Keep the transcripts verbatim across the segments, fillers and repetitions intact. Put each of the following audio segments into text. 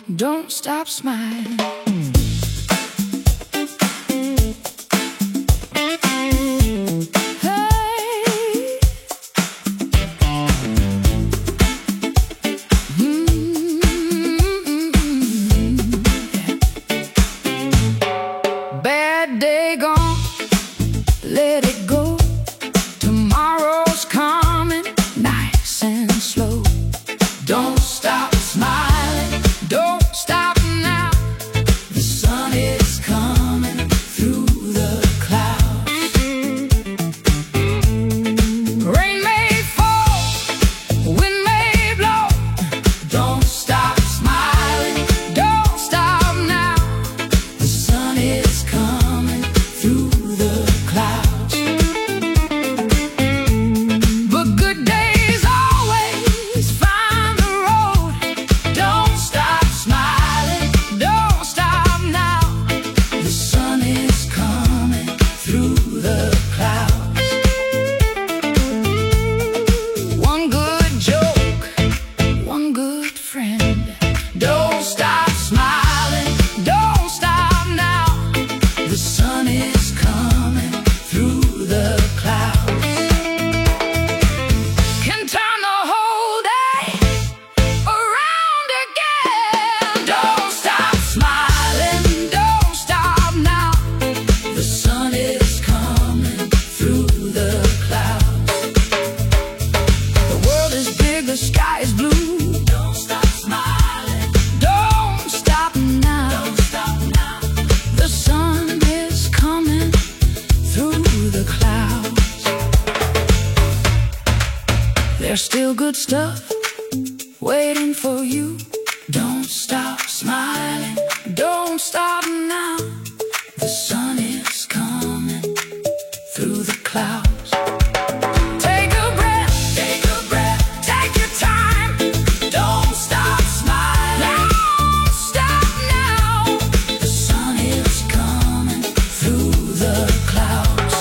don't stop smiling. Bad day gone, let it go. Tomorrow's coming, nice and slow. Don't stop smiling, don't stop now. The sun is coming through the clouds. Rain may fall, wind may blow. Don't stop smiling, don't stop now. The sun is coming through the clouds. But good days always find the road. Don't stop smiling, don't stop now. The sun is coming through the clouds. One good joke, one good friend. Don't stop smiling, don't stop now. The sun is coming through the clouds. Can turn the whole day around again. Don't stop smiling, don't stop now. The sun is coming through the clouds. The world is big, the sky is blue. Don't stop smiling, don't stop now. Don't stop now. The sun is coming through the clouds. There's still good stuff waiting for you. Don't stop smiling, don't stop now. The sun is coming through the clouds. Take a breath, take a breath, take your time. Don't stop smiling, don't stop now. The sun is coming through the clouds.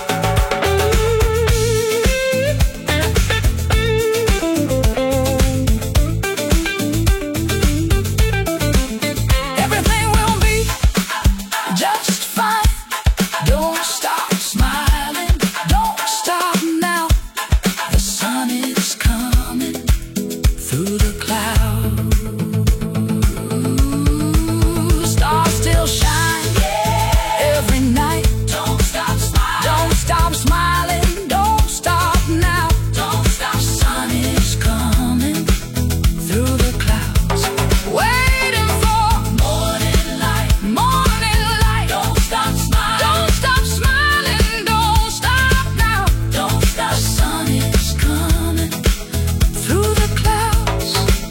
Everything will be just fine. Don't stop smiling, don't stop now. The sun is coming through the clouds. Stars still shine every night. Don't stop smiling, don't stop smiling, don't stop now. Don't stop. Sun is coming through the clouds. Waiting for morning light, morning light. Don't stop smiling, don't stop smiling, don't stop now. Don't stop. The sun is coming through the clouds.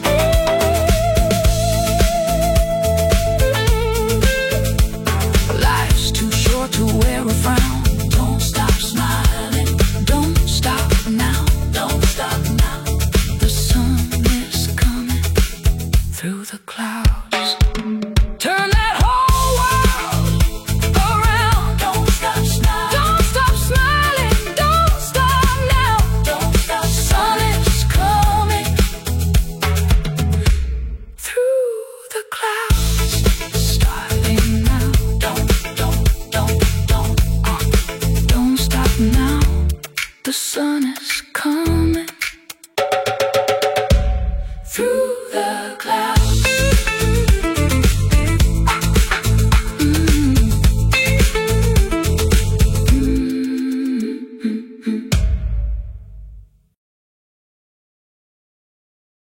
Life's too short to wear a frown. Don't stop smiling, don't stop now. Don't stop now. The sun is coming through the clouds.